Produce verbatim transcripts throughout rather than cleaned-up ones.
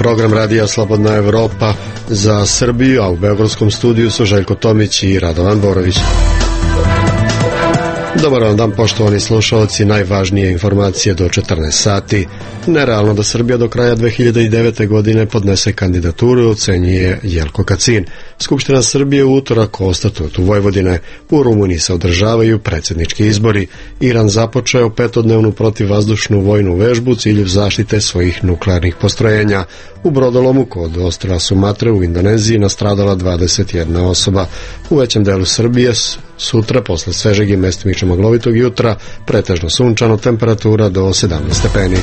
program radija Slobodna Evropa za Srbiju, a u beogradskom studiju su Željko Tomić i Radovan Borović. Dobar vam dan, poštovani slušalci, najvažnije informacije do četrnaest sati. Nerealno da Srbija do kraja dve hiljade devete. godine podnese kandidaturu, ocenjuje Jelko Kacin. Skupština Srbije u utorak o statutu Vojvodine. U Rumuniji se održavaju predsjednički izbori. Iran započeo petodnevnu protivvazdušnu vojnu vežbu u cilju zaštite svojih nuklearnih postrojenja. U brodolomu kod ostrva Sumatre u Indoneziji nastradala dvadeset jedna osoba. U većem delu Srbije sutra, posle svežeg i mestimično maglovitog jutra, pretežno sunčano, temperatura do sedamnaest stepeni.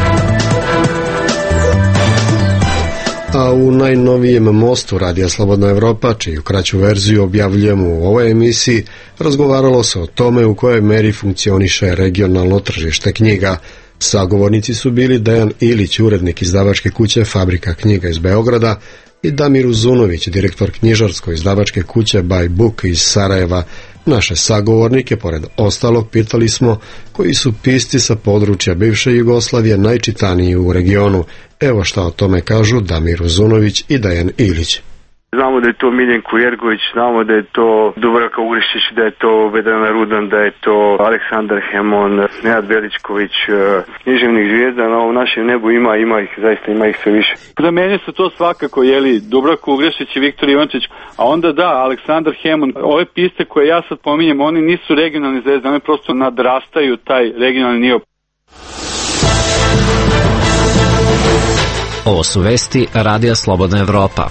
A u najnovijem mostu radija Slobodna Evropa, čiju kraću verziju objavljujemo u ovoj emisiji, razgovaralo se o tome u kojoj meri funkcioniše regionalno tržište knjiga. Sagovornici su bili Dejan Ilić, urednik izdavačke kuće Fabrika knjiga iz Beograda, i Damir Uzunović, direktor knjižarsko-izdavačke kuće By Book iz Sarajeva. Naše sagovornike, pored ostalog, pitali smo koji su pisci sa područja bivše Jugoslavije najčitaniji u regionu. Evo šta o tome kažu Damir Uzunović i Dejan Ilić. Znamo da je to Miljenko Jergović, znamo da je to Dubravka Ugrišić, da je to Vedana Rudan, da je to Aleksandar Hemon, Nenad Veličković, književnih zvijezda. Na ovom našem nebu ima, ima ih, zaista ima ih sve više. Za mene su to svakako, jeli, Dubravka Ugrišić i Viktor Ivančić, a onda da, Aleksandar Hemon. Ove piste koje ja sad pominjem, oni nisu regionalni zvezde, oni prosto nadrastaju taj regionalni nivo. Ovo su vesti Radija Slobodna Evropa.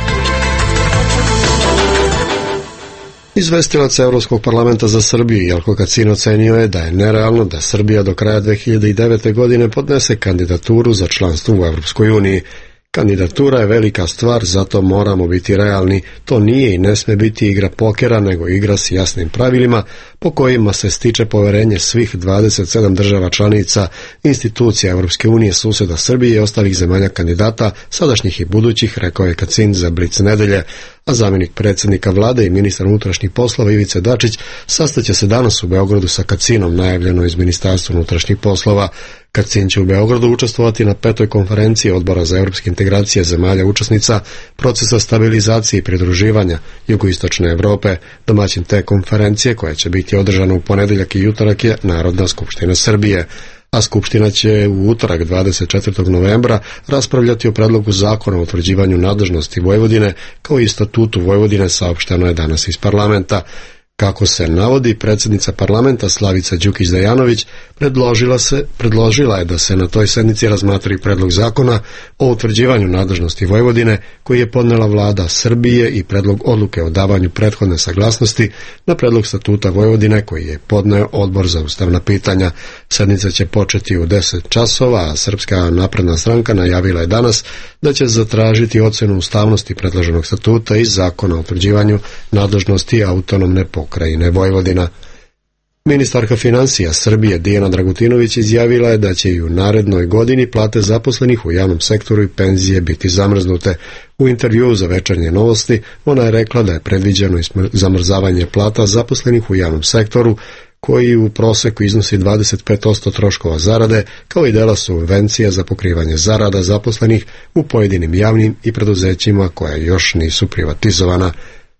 Izvestilac Evropskog parlamenta za Srbiju Jelko Kacin ocenio je da je nerealno da Srbija do kraja dve hiljade devete. godine podnese kandidaturu za članstvo u Evropskoj uniji. Kandidatura je velika stvar, zato moramo biti realni. To nije i ne sme biti igra pokera, nego igra s jasnim pravilima po kojima se stiče poverenje svih dvadeset sedam država članica, institucija Evropske unije, suseda Srbije i ostalih zemalja kandidata, sadašnjih i budućih, rekao je Kacin za Blic nedelje. A zamjenik predsjednika vlade i ministar unutrašnjih poslova Ivica Dačić sastaće se danas u Beogradu sa Kacinom, najavljeno iz Ministarstva unutrašnjih poslova. Kacin će u Beogradu učestvovati na petoj konferenciji Odbora za evropske integracije zemalja učesnica procesa stabilizacije i pridruživanja Jugoistočne Evrope. Domaćin te konferencije, koja će biti održana u ponedeljak i utorak, je Narodna skupština Srbije. A Skupština će u utorak dvadeset četvrtog novembra raspravljati o predlogu zakona o utvrđivanju nadležnosti Vojvodine, kao i statutu Vojvodine, saopšteno je danas iz parlamenta. Kako se navodi, predsjednica parlamenta Slavica Đukić-Dejanović predložila, se, predložila je da se na toj sednici razmatri predlog zakona o utvrđivanju nadležnosti Vojvodine, koji je podnela vlada Srbije, i predlog odluke o davanju prethodne saglasnosti na predlog statuta Vojvodine, koji je podneo Odbor za ustavna pitanja. Sednica će početi u deset časova, a Srpska napredna stranka najavila je danas da će zatražiti ocenu ustavnosti predloženog statuta i zakona o utvrđivanju nadležnosti autonomne pokrajine Vojvodina. Ministarka financija Srbije Dijana Dragutinović izjavila je da će i u narednoj godini plate zaposlenih u javnom sektoru i penzije biti zamrznute. U intervjuu za Večernje novosti ona je rekla da je predviđeno zamrzavanje plata zaposlenih u javnom sektoru, koji u proseku iznosi dvadeset pet posto troškova zarade, kao i dela subvencija za pokrivanje zarada zaposlenih u pojedinim javnim i preduzećima koja još nisu privatizovana.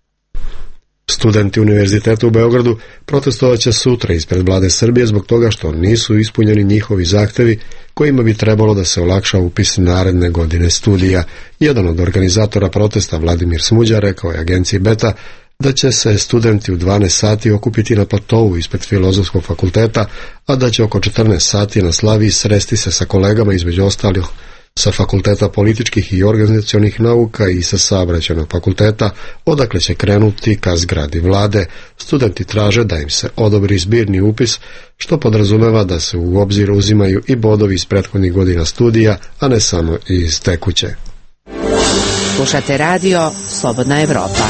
Studenti Univerziteta u Beogradu protestovaće sutra ispred vlade Srbije zbog toga što nisu ispunjeni njihovi zahtevi kojima bi trebalo da se olakša upis naredne godine studija. Jedan od organizatora protesta, Vladimir Smuđa, rekao je agenciji Beta da će se studenti u dvanaest sati okupiti na platovu ispred Filozofskog fakulteta, a da će oko četrnaest sati na Slaviji sresti se sa kolegama, između ostalih sa Fakulteta političkih i organizacionih nauka i sa Saobraćajnog fakulteta, odakle će krenuti ka zgradi vlade. Studenti traže da im se odobri zbirni upis, što podrazumeva da se u obzir uzimaju i bodovi iz prethodnih godina studija, a ne samo iz tekuće. Slušate radio Slobodna Evropa.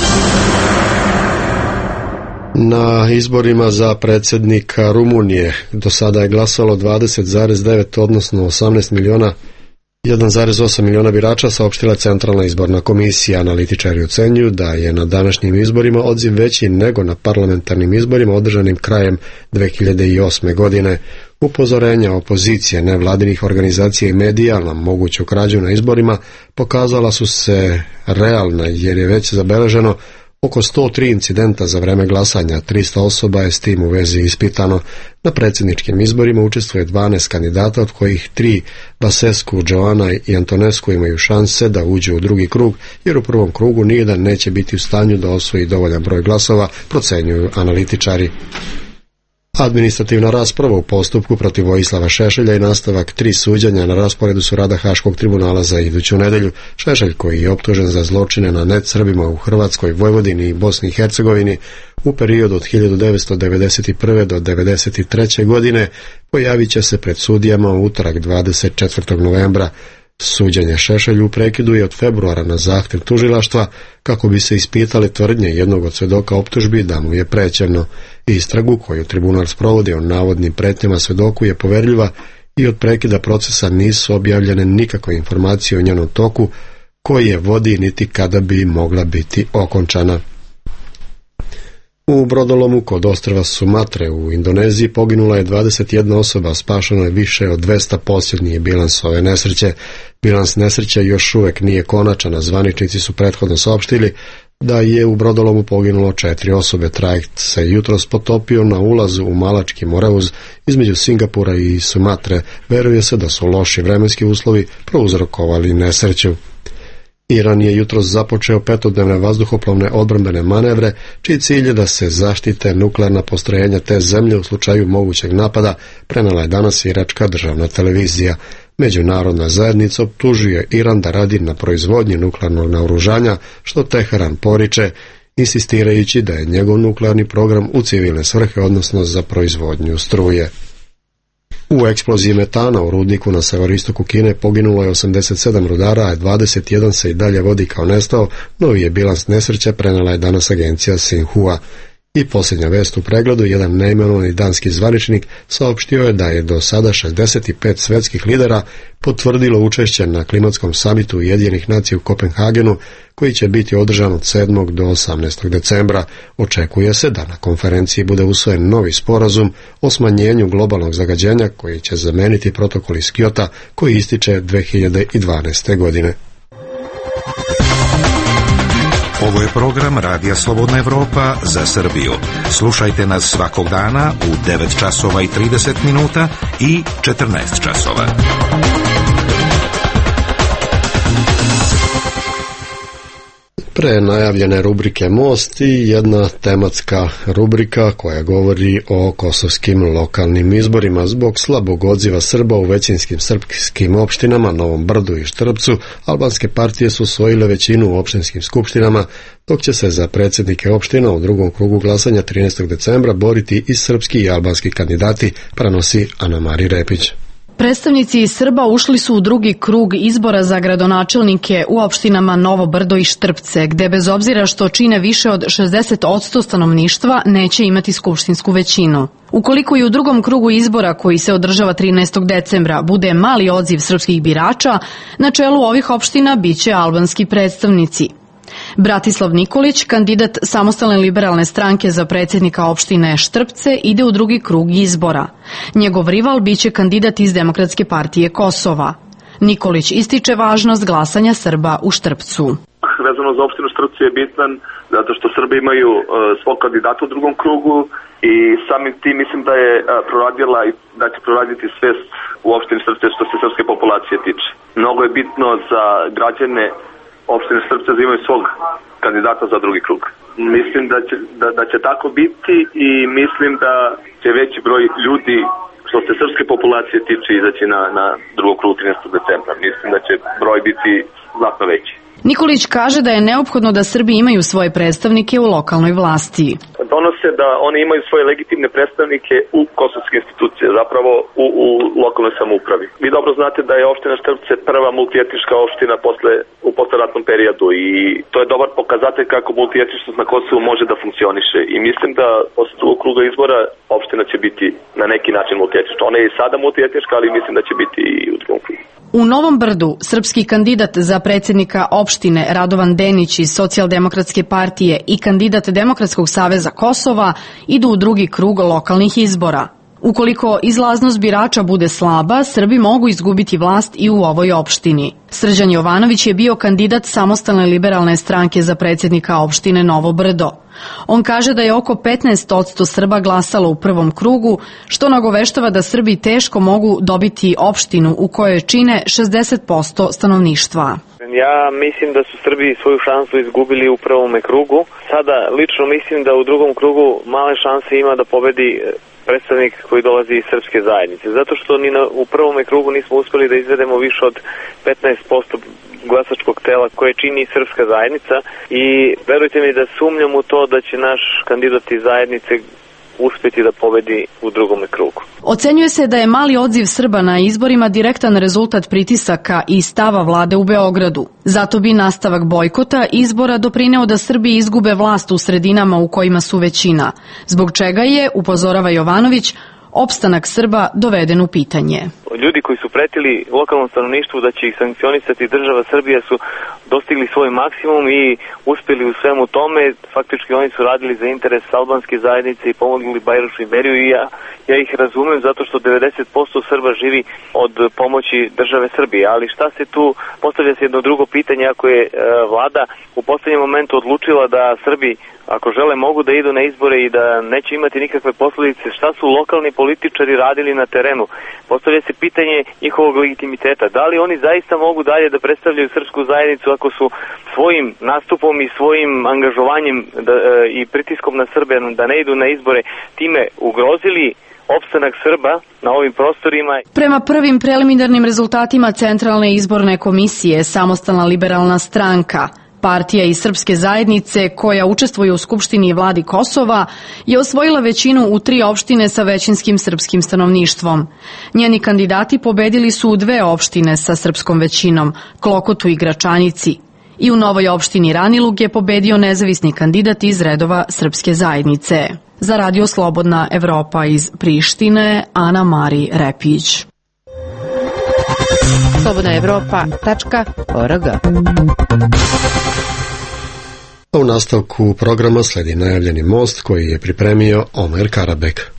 Na izborima za predsjednika Rumunije do sada je glasalo dvadeset zarez devet, odnosno osamnaest miliona jedan zarez osam miliona birača saopštila Centralna izborna komisija. Analitičari ocenjuju da je na današnjim izborima odziv veći nego na parlamentarnim izborima održanim krajem dve hiljade osme. godine. Upozorenja opozicije, nevladinih organizacija i medija na moguću krađu na izborima pokazala su se realna jer je već zabeleženo oko sto tri incidenta za vreme glasanja, trista osoba je s tim u vezi ispitano. Na predsjedničkim izborima učestvuje dvanaest kandidata, od kojih tri, Basescu, Joana i Antonescu, imaju šanse da uđu u drugi krug, jer u prvom krugu nijedan neće biti u stanju da osvoji dovoljan broj glasova, procenjuju analitičari. Administrativna rasprava u postupku protiv Vojislava Šešelja i nastavak tri suđenja na rasporedu su rada Haškog tribunala za iduću nedelju. Šešelj, koji je optužen za zločine na net Srbima u Hrvatskoj, Vojvodini i Bosni i Hercegovini u periodu od hiljadu devetsto devedeset prve. do devedeset treće. godine, pojavit će se pred sudijama u utorak dvadeset četvrtog novembra. Suđenje Šešelju prekiduje od februara na zahtjev tužilaštva kako bi se ispitale tvrdnje jednog od svedoka optužbi da mu je prećeno. Istragu koju tribunal sprovodi o navodnim pretnjama svedoku je poverljiva i od prekida procesa nisu objavljene nikakve informacije o njenom toku koji je vodi niti kada bi mogla biti okončana. U brodolomu kod ostrva Sumatre u Indoneziji poginula je dvadeset jedna osoba, spašeno je više od dvesta, posljednji je bilans ove nesreće. Bilans nesreće još uvek nije konačan, a zvaničnici su prethodno saopštili da je u brodolomu poginulo četiri osobe. Trajekt se jutros potopio na ulazu u Malački Moreuz između Singapura i Sumatre. Veruje se da su loši vremenski uslovi prouzrokovali nesreću. Iran je jutros započeo petodnevne vazduhoplovne odbrambene manevre, čiji cilj je da se zaštite nuklearna postrojenja te zemlje u slučaju mogućeg napada, prenela je danas iračka državna televizija. Međunarodna zajednica optužuje Iran da radi na proizvodnji nuklearnog naoružanja, što Teheran poriče, insistirajući da je njegov nuklearni program u civilne svrhe, odnosno za proizvodnju struje. U eksploziji metana u rudniku na severistoku Kine poginulo je osamdeset sedam rudara, a dvadeset jedan se i dalje vodi kao nestao. Novi je bilans nesreće, prenela je danas agencija Xinhua. I posljednja vest u pregledu, jedan neimenovani danski zvaničnik saopštio je da je do sada šezdeset pet svetskih lidera potvrdilo učešće na klimatskom samitu Ujedinjenih nacija u Kopenhagenu, koji će biti održan od sedmog do osamnaestog decembra. Očekuje se da na konferenciji bude usvojen novi sporazum o smanjenju globalnog zagađenja koji će zameniti protokol iz Kyota koji ističe dve hiljade dvanaeste. godine. Ovo je program Radija Slobodna Evropa za Srbiju. Slušajte nas svakog dana u devet časova i trideset minuta i četrnaest časova. Pre najavljene rubrike Most i jedna tematska rubrika koja govori o kosovskim lokalnim izborima. Zbog slabog odziva Srba u većinskim srpskim opštinama, Novom Brdu i Štrpcu, albanske partije su osvojile većinu u opštinskim skupštinama, dok će se za predsjednike opština u drugom krugu glasanja trinaestog decembra boriti i srpski i albanski kandidati, prenosi Ana Mari Repić. Predstavnici Srba ušli su u drugi krug izbora za gradonačelnike u opštinama Novo Brdo i Štrpce, gde bez obzira što čine više od šezdeset posto stanovništva neće imati skupštinsku većinu. Ukoliko i u drugom krugu izbora koji se održava trinaestog decembra bude mali odziv srpskih birača, na čelu ovih opština biće albanski predstavnici. Bratislav Nikolić, kandidat Samostalne liberalne stranke za predsjednika opštine Štrpce, ide u drugi krug izbora. Njegov rival biće kandidat iz Demokratske partije Kosova. Nikolić ističe važnost glasanja Srba u Štrpcu. Vezano za opštinu Štrpcu je bitan zato što Srbi imaju uh, svog kandidata u drugom krugu i samim tim mislim da je uh, proradila i da će proraditi svest u opštini Štrpce što se srpske populacije tiče. Mnogo je bitno za građane opštine Štrpce da imaju svog kandidata za drugi krug. Mislim da će, da, da će tako biti i mislim da će veći broj ljudi što se srpske populacije tiče izaći na, na drugom krugu trinaestog decembra. Mislim da će broj biti znatno veći. Nikolić kaže da je neophodno da Srbi imaju svoje predstavnike u lokalnoj vlasti. Donose da oni imaju svoje legitimne predstavnike u kosovske institucije, zapravo u, u lokalnoj samoupravi. Vi dobro znate da je opština Štrpce prva multietnička opština posle, u posleratnom periodu i to je dobar pokazatelj kako multietničnost na Kosovu može da funkcioniše i mislim da posle drugog kruga izbora opština će biti na neki način multietnička. Ona je i sada multietnička, ali mislim da će biti i u drugom krugu. U Novom Brdu srpski kandidat za predsjednika opštine Radovan Denić iz Socijaldemokratske partije i kandidat Demokratskog saveza Kosova idu u drugi krug lokalnih izbora. Ukoliko izlaznost birača bude slaba, Srbi mogu izgubiti vlast i u ovoj opštini. Srđan Jovanović je bio kandidat Samostalne liberalne stranke za predsjednika opštine Novo Brdo. On kaže da je oko petnaest posto Srba glasalo u prvom krugu, što nagoveštava da Srbi teško mogu dobiti opštinu u kojoj čine šezdeset posto stanovništva. Ja mislim da su Srbi svoju šansu izgubili u prvome krugu. Sada lično mislim da u drugom krugu male šanse ima da pobedi predstavnik koji dolazi iz srpske zajednice. Zato što ni na, u prvome krugu nismo uspeli da izvedemo više od petnaest posto glasačkog tela koje čini srpska zajednica i verujte mi da sumnjam u to da će naš kandidat iz zajednice uspjeti da pobedi u drugome krugu. Ocenjuje se da je mali odziv Srba na izborima direktan rezultat pritisaka i stava vlade u Beogradu. Zato bi nastavak bojkota izbora doprineo da Srbi izgube vlast u sredinama u kojima su većina, zbog čega je, upozorava Jovanović, opstanak Srba doveden u pitanje. Ljudi koji su pretili lokalnom stanovništvu da će ih sankcionisati država Srbija su dostigli svoj maksimum i uspjeli u svemu tome. Faktički oni su radili za interes albanske zajednice i pomogli Bajrošu Imeriju i ja, ja ih razumem zato što devedeset posto Srba živi od pomoći države Srbije. Ali šta se tu, postavlja se jedno drugo pitanje, ako je e, vlada u poslednjem momentu odlučila da Srbi ako žele mogu da idu na izbore i da neće imati nikakve posljedice, šta su lokalni političari radili na terenu? Postavlja se pitanje njihovog legitimiteta. Da li oni zaista mogu dalje da predstavljaju srpsku zajednicu ako su svojim nastupom i svojim angažovanjem da, e, i pritiskom na Srbe da ne idu na izbore time ugrozili opstanak Srba na ovim prostorima? Prema prvim preliminarnim rezultatima Centralne izborne komisije, Samostalna liberalna stranka, partija iz srpske zajednice koja učestvuje u Skupštini i vladi Kosova, je osvojila većinu u tri opštine sa većinskim srpskim stanovništvom. Njeni kandidati pobedili su u dve opštine sa srpskom većinom, Klokotu i Gračanici. I u novoj opštini Ranilug je pobedio nezavisni kandidat iz redova srpske zajednice. Za Radio Slobodna Evropa iz Prištine, Ana Mari Repić. slobodna evropa tačka org. U nastavku programa sledi najavljeni most koji je pripremio Omer Karabek.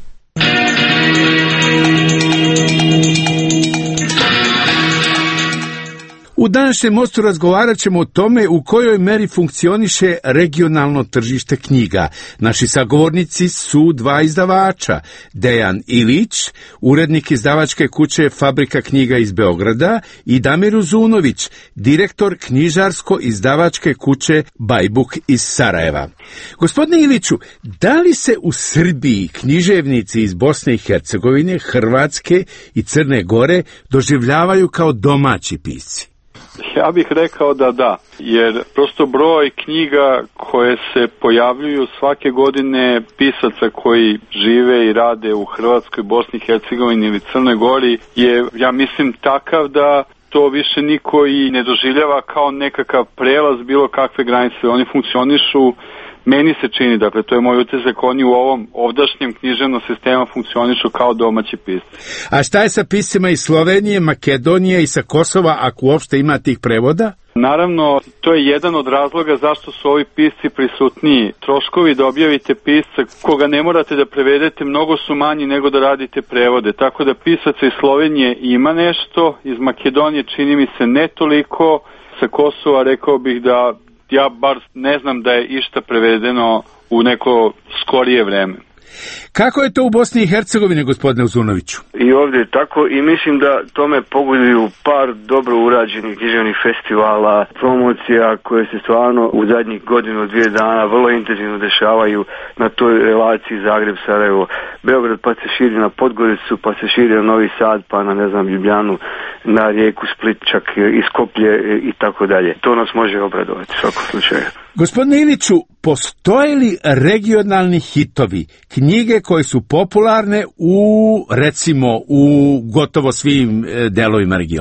U današnjem mostu razgovarat ćemo o tome u kojoj meri funkcioniše regionalno tržište knjiga. Naši sagovornici su dva izdavača, Dejan Ilić, urednik izdavačke kuće Fabrika knjiga iz Beograda, i Damir Uzunović, direktor knjižarsko-izdavačke kuće Bajbuk iz Sarajeva. Gospodine Iliću, da li se u Srbiji književnici iz Bosne i Hercegovine, Hrvatske i Crne Gore doživljavaju kao domaći pisci? Ja bih rekao da da, jer prosto broj knjiga koje se pojavljuju svake godine pisaca koji žive i rade u Hrvatskoj, Bosni i Hercegovini ili Crnoj Gori je, ja mislim, takav da to više niko i ne doživljava kao nekakav prelaz bilo kakve granice. Oni funkcionišu, meni se čini, dakle, to je moj utisak, oni u ovom ovdašnjem književnom sistemu funkcionišu kao domaći pisci. A šta je sa piscima iz Slovenije, Makedonije i sa Kosova, ako uopšte ima tih prevoda? Naravno, to je jedan od razloga zašto su ovi pisci prisutniji. Troškovi da objavite pisca koga ne morate da prevedete mnogo su manji nego da radite prevode. Tako da pisaca iz Slovenije ima nešto, iz Makedonije čini mi se ne toliko, sa Kosova rekao bih da ja bar ne znam da je išta prevedeno u neko skorije vreme. Kako je to u Bosni i Hercegovini, gospodine Uzunoviću? I ovdje je tako i mislim da tome pogoduju par dobro urađenih književnih festivala, promocija koje se stvarno u zadnjih godinu, dvije dana vrlo intenzivno dešavaju na toj relaciji Zagreb-Sarajevo. Beograd pa se širi na Podgoricu, pa se širi na Novi Sad, pa na ne znam Ljubljanu, na rijeku Split, čak i Skoplje i tako dalje. To nas može obradovati u svakom slučaju. Gospodine Iliću, postoje li regionalni hitovi, knjige koje su popularne u, recimo, u gotovo svim delovima regiona?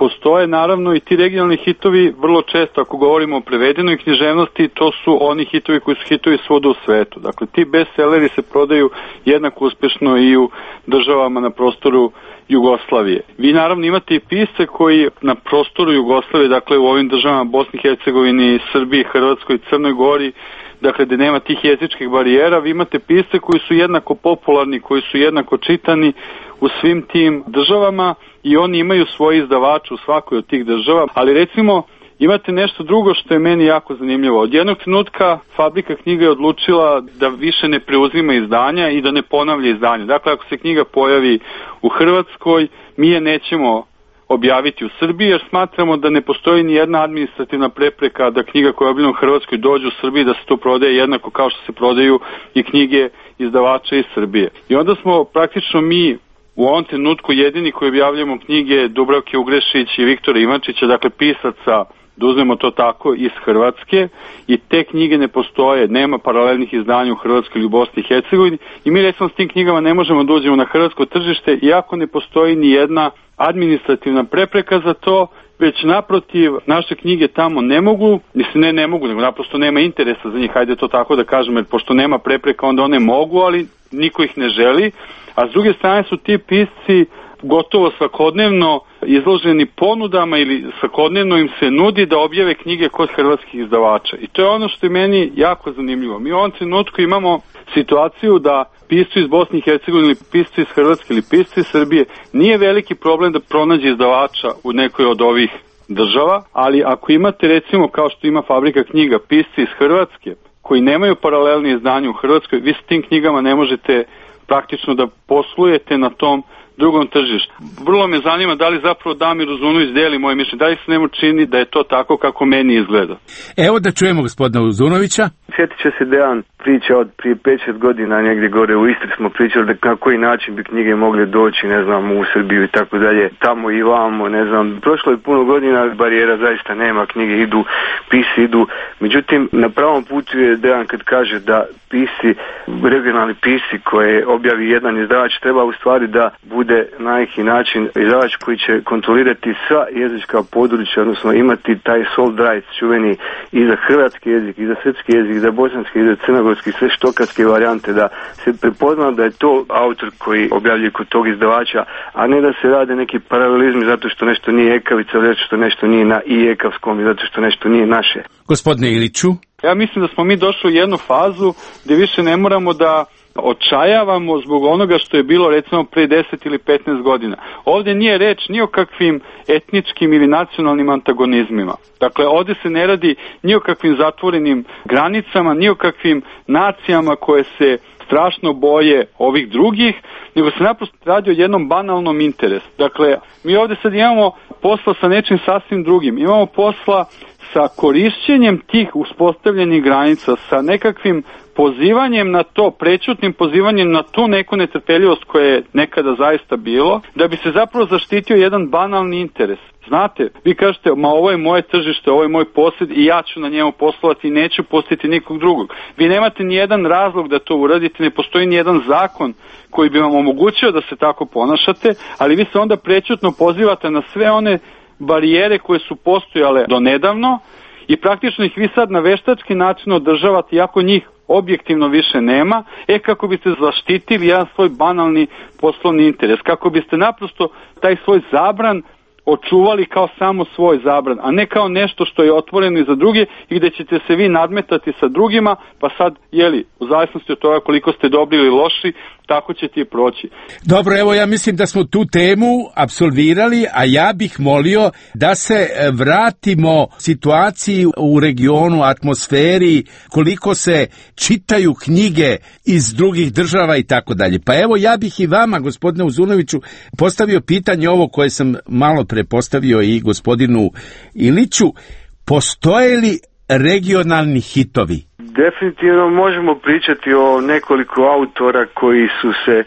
postoje naravno i ti regionalni hitovi vrlo često, ako govorimo o prevedenoj književnosti, to su oni hitovi koji su hitovi svuda u svetu. Dakle, ti bestselleri se prodaju jednako uspešno i u državama na prostoru Jugoslavije. Vi naravno imate i pisce koji na prostoru Jugoslavije, dakle u ovim državama Bosni i Hercegovini, Srbiji, Hrvatskoj, Crnoj Gori, dakle gde nema tih jezičkih barijera, vi imate pisce koji su jednako popularni, koji su jednako čitani u svim tim državama i oni imaju svoje izdavače u svakoj od tih država, ali recimo imate nešto drugo što je meni jako zanimljivo. Od jednog trenutka Fabrika knjiga je odlučila da više ne preuzima izdanja i da ne ponavlja izdanja. Dakle, ako se knjiga pojavi u Hrvatskoj, mi je nećemo objaviti u Srbiji, jer smatramo da ne postoji ni jedna administrativna prepreka da knjiga koja je objavljena u Hrvatskoj dođe u Srbiji, da se to prodaje jednako kao što se prodaju i knjige izdavača iz Srbije. I onda smo praktično mi u ovom trenutku jedini koji objavljamo knjige Dubravke Ugrešić i Viktora Ivančića, dakle pisaca, da uzmemo to tako, iz Hrvatske, i te knjige ne postoje, nema paralelnih izdanja u Hrvatskoj ili u Bosni i Hercegovini i mi recimo s tim knjigama ne možemo da uđemo na hrvatsko tržište, iako ne postoji ni jedna administrativna prepreka za to, već naprotiv, naše knjige tamo ne mogu, mislim ne ne mogu, nego naprosto nema interesa za njih, hajde to tako da kažemo, jer pošto nema prepreka onda one mogu, ali niko ih ne želi, a s druge strane su ti pisci gotovo svakodnevno izloženi ponudama ili svakodnevno im se nudi da objave knjige kod hrvatskih izdavača. I to je ono što je meni jako zanimljivo. Mi u ovom trenutku imamo situaciju da pisci iz Bosne i Hercegovine ili pisci iz Hrvatske ili pisci iz Srbije nije veliki problem da pronađe izdavača u nekoj od ovih država, ali ako imate recimo kao što ima Fabrika knjiga pisci iz Hrvatske koji nemaju paralelni izdanje u Hrvatskoj, vi s tim knjigama ne možete praktično da poslujete na tom drugom tržištu. Vrlo me zanima da li zapravo Damir Uzunović deli moje mišljenje, da li se njemu čini da je to tako kako meni izgleda. Evo da čujemo gospodina Uzunovića. Sjetit će se Dejan priča od prije pet šest godina negdje gore u Istri smo pričali da na koji način bi knjige mogle doći, ne znam, u Srbiju i tako dalje, tamo i vamo, ne znam. Prošlo je puno godina, barijera zaista nema, knjige idu, pisi idu. Međutim, na pravom putu je Dejan kad kaže da pisi, regionalni pisi koje objavi jedan izdavač, treba u stvari da bude na neki način izdavač koji će kontrolirati sva jezička područja, odnosno imati taj sold rights čuveni i za hrvatski jezik, i za srpski jezik, i za bosanski, i za crnogorski, sve štokatske varijante, da se prepozna da je to autor koji objavljuje kod tog izdavača, a ne da se rade neki paralelizmi zato što nešto nije ekavica, zato što nešto nije na i ekavskom i zato što nešto nije naše. Gospodine Iliću? Ja mislim da smo mi došli u jednu fazu gdje više ne moramo da očajavamo zbog onoga što je bilo recimo pre deset ili petnaest godina. Ovdje nije reč ni o kakvim etničkim ili nacionalnim antagonizmima. Dakle, ovdje se ne radi ni o kakvim zatvorenim granicama, ni o kakvim nacijama koje se strašno boje ovih drugih, nego se naprosto radi o jednom banalnom interesu. Dakle, mi ovdje sad imamo posla sa nečim sasvim drugim. Imamo posla sa korišćenjem tih uspostavljenih granica, sa nekakvim pozivanjem na to, prečutnim pozivanjem na tu neku netrpeljivost koja je nekada zaista bilo, da bi se zapravo zaštitio jedan banalni interes. Znate, vi kažete, ma ovo je moje tržište, ovo je moj posjed i ja ću na njemu poslovati i neću pustiti nikog drugog. Vi nemate ni jedan razlog da to uradite, ne postoji ni jedan zakon koji bi vam omogućio da se tako ponašate, ali vi se onda prečutno pozivate na sve one barijere koje su postojale do nedavno i praktično ih vi sad na veštački način održavate, iako njih objektivno više nema, e kako biste zaštitili jedan svoj banalni poslovni interes, kako biste naprosto taj svoj zabran očuvali kao samo svoj zabran, a ne kao nešto što je otvoreno i za druge i gde ćete se vi nadmetati sa drugima, pa sad, jeli, u zavisnosti od toga koliko ste dobri ili loši, tako ćete i proći. Dobro, evo ja mislim da smo tu temu apsolvirali, a ja bih molio da se vratimo situaciji u regionu, atmosferi, koliko se čitaju knjige iz drugih država i tako dalje. Pa evo ja bih i vama, gospodine Uzunoviću, postavio pitanje ovo koje sam malo pre postavio i gospodinu Iliću. Postoje li regionalni hitovi? Definitivno možemo pričati o nekoliko autora koji su se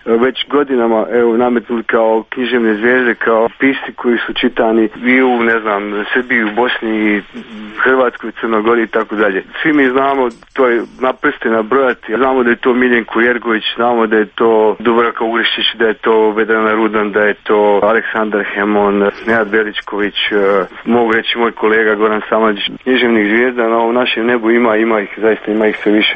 već godinama evo nametnuli kao književne zvijezde, kao pisci koji su čitani i u, ne znam, Srbiji, u Bosni, Hrvatskoj, Crnoj Gori i tako dalje. Svi mi znamo, to je na prste nabrojati, znamo da je to Miljenko Jergović, znamo da je to Dubravka Ugrišić, da je to Vedrana Rudan, da je to Aleksandar Hemon, Nenad Veličković, mogu reći moj kolega Goran Samardžić. Književnih zvijezda na ovom našem nebu ima, ima ih, zaista ima ih sve više.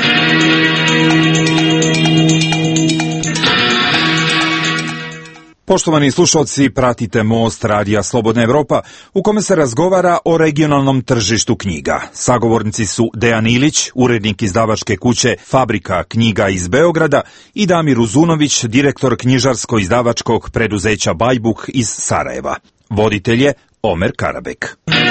Poštovani slušalci, pratite Most Radija Slobodna Evropa, u kome se razgovara o regionalnom tržištu knjiga. Sagovornici su Dejan Ilić, urednik izdavačke kuće Fabrika knjiga iz Beograda, i Damir Uzunović, direktor knjižarsko-izdavačkog preduzeća Bajbuk iz Sarajeva. Voditelj je Omer Karabek.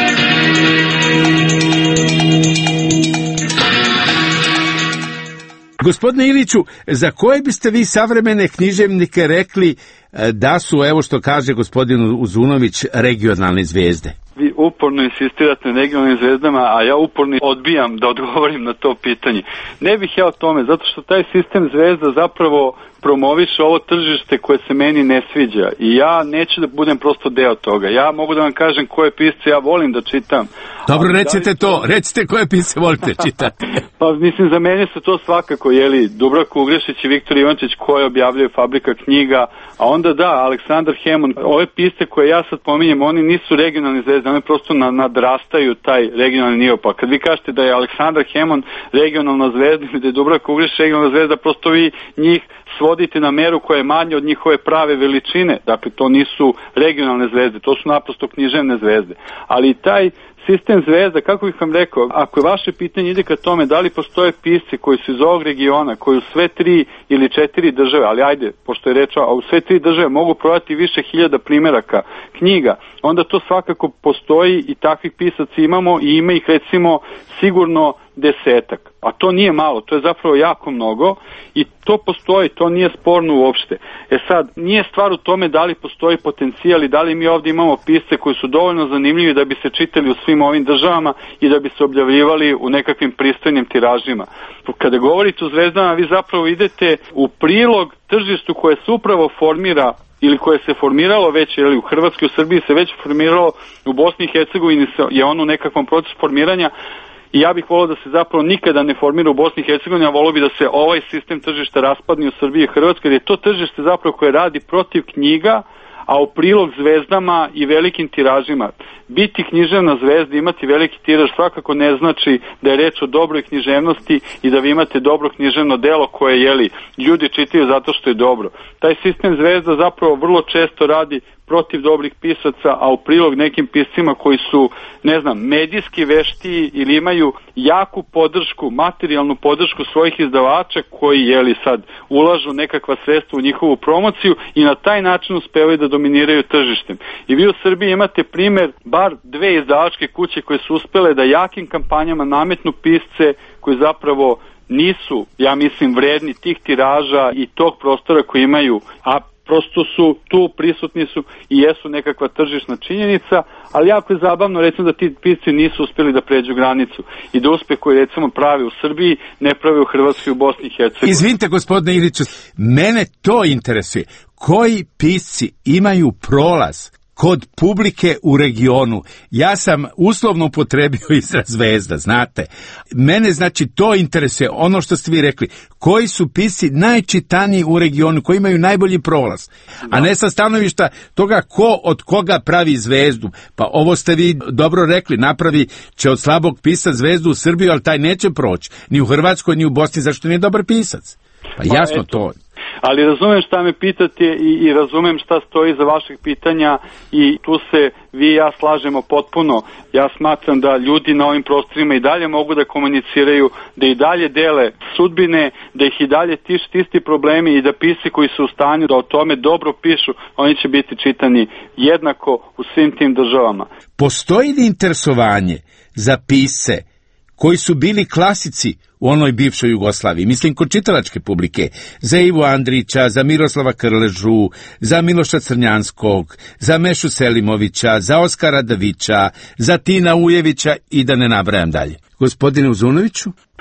Gospodine Iliću, za koje biste vi savremene književnike rekli da su, evo što kaže gospodin Uzunović, regionalne zvijezde? Vi uporno insistirate na regionalnim zvezdama, a ja uporno odbijam da odgovorim na to pitanje. Ne bih ja o tome, zato što taj sistem zvezda zapravo promoviše ovo tržište koje se meni ne sviđa i ja neću da budem prosto deo toga. Ja mogu da vam kažem koje pisce ja volim da čitam. Dobro, recite to, recite koje pisce volite čitati. Pa mislim, za mene su to svakako, jeli, Dubravka Ugrišić i Viktor Ivančić koji objavljaju Fabrika knjiga, a onda da, Aleksandar Hemon. Ove pisce koje ja sad pominjem, oni nisu regionalni zvezde, oni prosto nadrastaju taj regionalni nivo. Pa kad vi kažete da je Aleksandar Hemon regionalna zvezda ili da je Dubravka Ugrišić regionalna zvezda, prosto vi njih svoditi na meru koja je manja od njihove prave veličine. Dakle, to nisu regionalne zvezde, to su naprosto književne zvezde. Ali taj sistem zvezda, kako bih vam rekao, ako je vaše pitanje ide ka tome da li postoje pisci koji su iz ovog regiona, koji u sve tri ili četiri države, ali ajde, pošto je reč, a u sve tri države mogu prodati više hiljada primjeraka knjiga, onda to svakako postoji i takvih pisaca imamo i ima ih recimo sigurno desetak. A to nije malo, to je zapravo jako mnogo i to postoji, to nije sporno uopšte. E sad, nije stvar u tome da li postoji potencijal i da li mi ovdje imamo pisce koji su dovoljno zanimljivi da bi se čitali u svim ovim državama i da bi se objavljivali u nekakvim pristojnim tiražima. Kada govorite o zvezdama, vi zapravo idete u prilog tržištu koje se upravo formira ili koje se formiralo već, ili u Hrvatskoj, u Srbiji se već formiralo, u Bosni i Hercegovini je ono u nekakvom procesu formiranja. I ja bih volio da se zapravo nikada ne formira u Bosni i Hercegovini, a volio bih da se ovaj sistem tržišta raspadne u Srbiji i Hrvatskoj, jer je to tržište zapravo koje radi protiv knjiga, a u prilog zvezdama i velikim tiražima. Biti književna zvezda, imati veliki tiraž svakako ne znači da je reč o dobroj književnosti i da vi imate dobro književno delo koje, jeli, ljudi čitaju zato što je dobro. Taj sistem zvezda zapravo vrlo često radi protiv dobrih pisaca, a u prilog nekim piscima koji su, ne znam, medijski veštiji ili imaju jaku podršku, materijalnu podršku svojih izdavača koji, jeli, sad ulažu nekakva sredstva u njihovu promociju i na taj način uspevaju da dominiraju tržištem. I vi u Srbiji imate primer bar dve izdavačke kuće koje su uspele da jakim kampanjama nametnu pisce koji zapravo nisu, ja mislim, vredni tih tiraža i tog prostora koji imaju, a prosto su tu, prisutni su i jesu nekakva tržišna činjenica, ali jako je zabavno recimo da ti pisci nisu uspjeli da pređu granicu i da uspeh koji recimo pravi u Srbiji ne pravi u Hrvatskoj i u Bosni i Hercegovini. Izvinite gospodine Iliću, mene to interesuje. Koji pisci imaju prolaz kod publike u regionu? Ja sam uslovno upotrebio izraz zvezda, znate. Mene znači to interesuje, ono što ste vi rekli. Koji su pisci najčitaniji u regionu, koji imaju najbolji prolaz? Da. A ne sa stanovišta toga ko od koga pravi zvezdu. Pa ovo ste vi dobro rekli, napravi će od slabog pisca zvezdu u Srbiju, ali taj neće proći. Ni u Hrvatskoj, ni u Bosni, zašto nije dobar pisac? Pa, pa jasno eto. To. Ali razumem šta me pitate i, i razumem šta stoji za vaših pitanja i tu se vi i ja slažemo potpuno. Ja smatram da ljudi na ovim prostorima i dalje mogu da komuniciraju, da i dalje dele sudbine, da ih i dalje tište isti problemi i da pisci koji su u stanju da o tome dobro pišu, oni će biti čitani jednako u svim tim državama. Postoji li interesovanje za pisce koji su bili klasici u onoj bivšoj Jugoslaviji, mislim kod čitalačke publike, za Ivu Andrića, za Miroslava Krležu, za Miloša Crnjanskog, za Mešu Selimovića, za Oskara Davića, za Tina Ujevića i da ne nabrajam dalje. Gospodine Uzunoviću?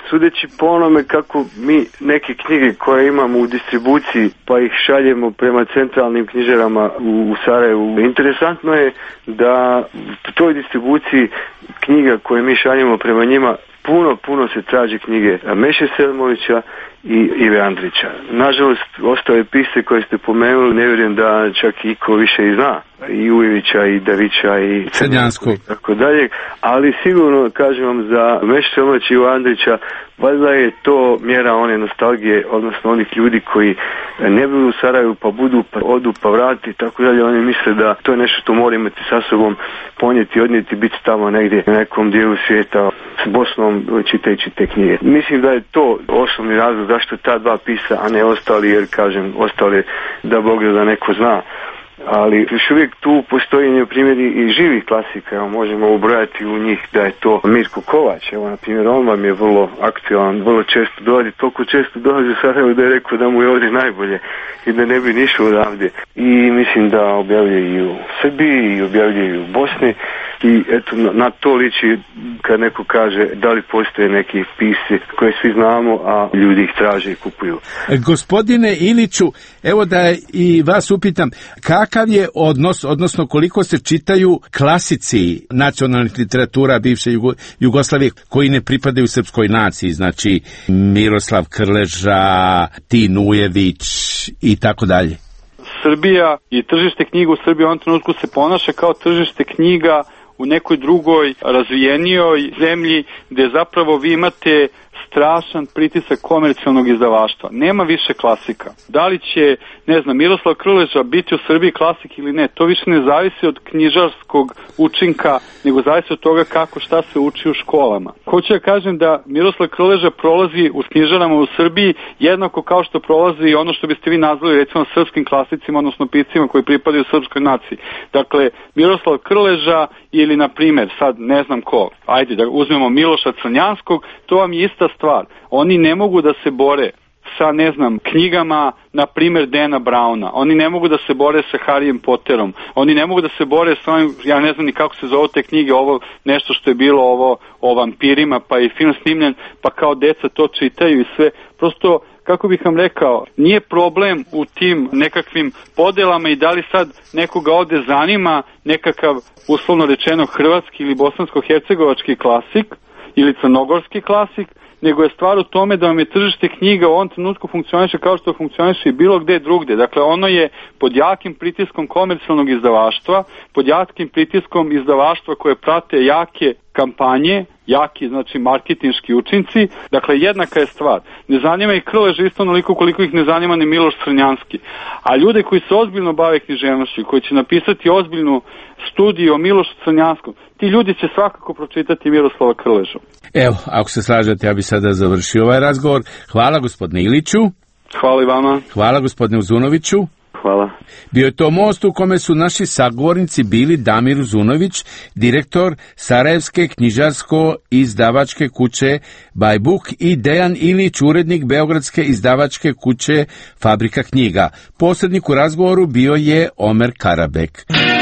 sudeći po onome kako mi neke knjige koje imamo u distribuciji pa ih šaljemo prema centralnim knjižarama u, u Sarajevu, interesantno je da u toj distribuciji knjiga koje mi šaljemo prema njima puno, puno se traži knjige Meše Selimovića i Ive Andrića. Nažalost, ostale pisce koje ste pomenuli, ne vjerujem da čak iko više i zna. I Ujevića, i Davića, i Crnjanskog. I tako dalje. Ali sigurno, kažem vam, za Meše Selimovića i Ive Andrića, valjda je to mjera one nostalgije, odnosno onih ljudi koji ne budu u Sarajevu, pa budu, pa odu, pa vrati, tako dalje. Oni misle da to je nešto što mora imati sa sobom, ponijeti, odnijeti, biti tamo negdje na nekom dijelu svijeta s Bosnom čitajući te knjige. Mislim da je to osnovni razlog zašto ta dva pisa, a ne ostali, jer kažem, ostali da Bog da neko zna. Ali još uvijek tu postoji na primjer i živih klasika, evo možemo ubrojati u njih da je to Mirko Kovač, evo na primjer on vam je vrlo aktualan, vrlo često dolazi, toliko često dolazi u Sarajevo da je rekao da mu je ovdje najbolje i da ne bi nišao odavde. I mislim da objavljuje i u Srbiji i objavljuje i u Bosni i eto na, na to liči kad neko kaže da li postoje neki pisci koje svi znamo, a ljudi ih traže i kupuju. Gospodine Iliću, evo da i vas upitam, kakav je odnos, odnosno koliko se čitaju klasici nacionalnih literatura bivše Jugo, Jugoslavije koji ne pripadaju srpskoj naciji, znači Miroslav Krleža, Tin Ujević i tako dalje? Srbija i tržište knjiga u Srbiji u ovom trenutku se ponaša kao tržište knjiga u nekoj drugoj razvijenijoj zemlji gdje zapravo vi imate strašan pritisak komercijalnog izdavaštva. Nema više klasika. Da li će, ne znam, Miroslav Krleža biti u Srbiji klasik ili ne, to više ne zavisi od knjižarskog učinka, nego zavisi od toga kako šta se uči u školama. Hoću da kažem da Miroslav Krleža prolazi u knjižarama u Srbiji jednako kao što prolazi ono što biste vi nazvali recimo srpskim klasicima, odnosno piscima koji pripadaju srpskoj naciji. Dakle, Miroslav Krleža ili, na primjer, sad ne znam ko, ajde da uzmemo Miloša Crnjanskog, to vam je ista stvar. Oni ne mogu da se bore sa, ne znam, knjigama, na primjer, Dana Browna. Oni ne mogu da se bore sa Harryjem Potterom. Oni ne mogu da se bore sa ovim, ja ne znam ni kako se zove te knjige, ovo nešto što je bilo ovo o vampirima, pa i film snimljen, pa kao deca to čitaju i sve. Prosto, kako bih vam rekao, nije problem u tim nekakvim podelama i da li sad nekoga ovde zanima nekakav, uslovno rečeno, hrvatski ili bosansko-hercegovački klasik ili crnogorski klasik, nego je stvar u tome da vam je tržište knjiga u ovom trenutku funkcioniše kao što funkcioniše i bilo gde drugde. Dakle, ono je pod jakim pritiskom komercijalnog izdavaštva, pod jakim pritiskom izdavaštva koje prate jake kampanje, jaki, znači, marketinški učinci. Dakle, jednaka je stvar. Ne zanima ih Krleža isto onoliko koliko ih ne zanima ni Miloš Crnjanski. A ljude koji se ozbiljno bave književnošću, koji će napisati ozbiljnu studiju o Milošu Crnjanskom, ti ljudi će svakako pročitati Miroslava Krležu. Evo, ako se slažete, ja bih sada završio ovaj razgovor. Hvala gospodine Iliću. Hvala i vama. Hvala gospodine Uzunoviću. Hvala. Bio je to most u kome su naši sagovornici bili Damir Uzunović, direktor Sarajevske knjižarsko-izdavačke kuće Bajbuk, i Dejan Ilić, urednik Beogradske izdavačke kuće Fabrika knjiga. Posrednik u razgovoru bio je Omer Karabek.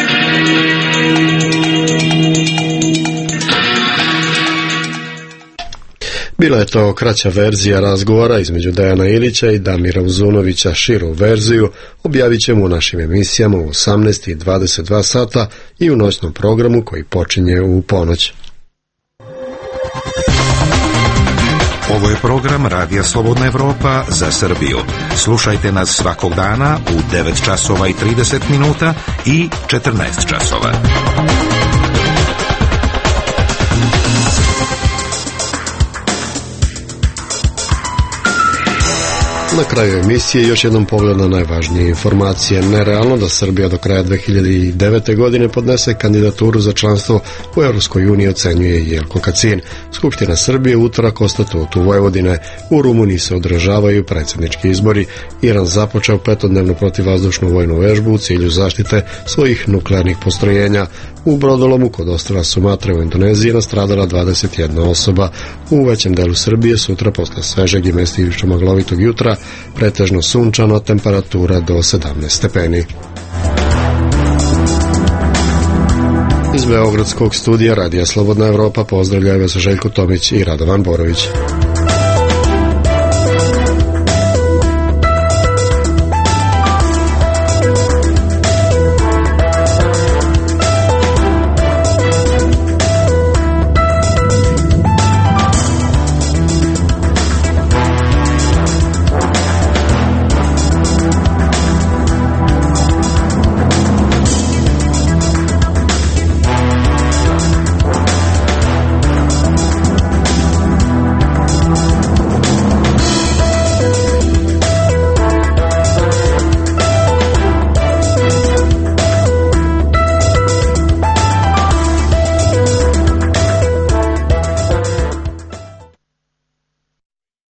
Bila je to kraća verzija razgovora između Dejana Ilića i Damira Uzunovića. Širu verziju objavit ćemo u našim emisijama u osamnaest i dvadeset dva sata i u noćnom programu koji počinje u ponoć. Ovo je program Radija Slobodna Evropa za Srbiju. Slušajte nas svakog dana u devet časova i trideset minuta i četrnaest časova. Na kraju emisije još jednom pogled na najvažnije informacije. Nerealno da Srbija do kraja dve hiljade devete. godine podnese kandidaturu za članstvo u Europskoj uniji, ocenjuje Jelko Kacin. Skupština Srbije utorak o statutu Vojvodine. U Rumuniji se održavaju predsjednički izbori. Iran započeo petodnevnu protivvazdušnu vojnu vežbu u cilju zaštite svojih nuklearnih postrojenja. U brodolomu kod ostrva Sumatra u Indoneziji nastradala dvadeset jedna osoba. U većem delu Srbije sutra posle svežeg i mestivično maglovitog jutra pretežno sunčano, temperatura do sedamnaest stepeni. Iz Beogradskog studija Radija Slobodna Evropa pozdravljaju vas Željko Tomić i Radovan Borović.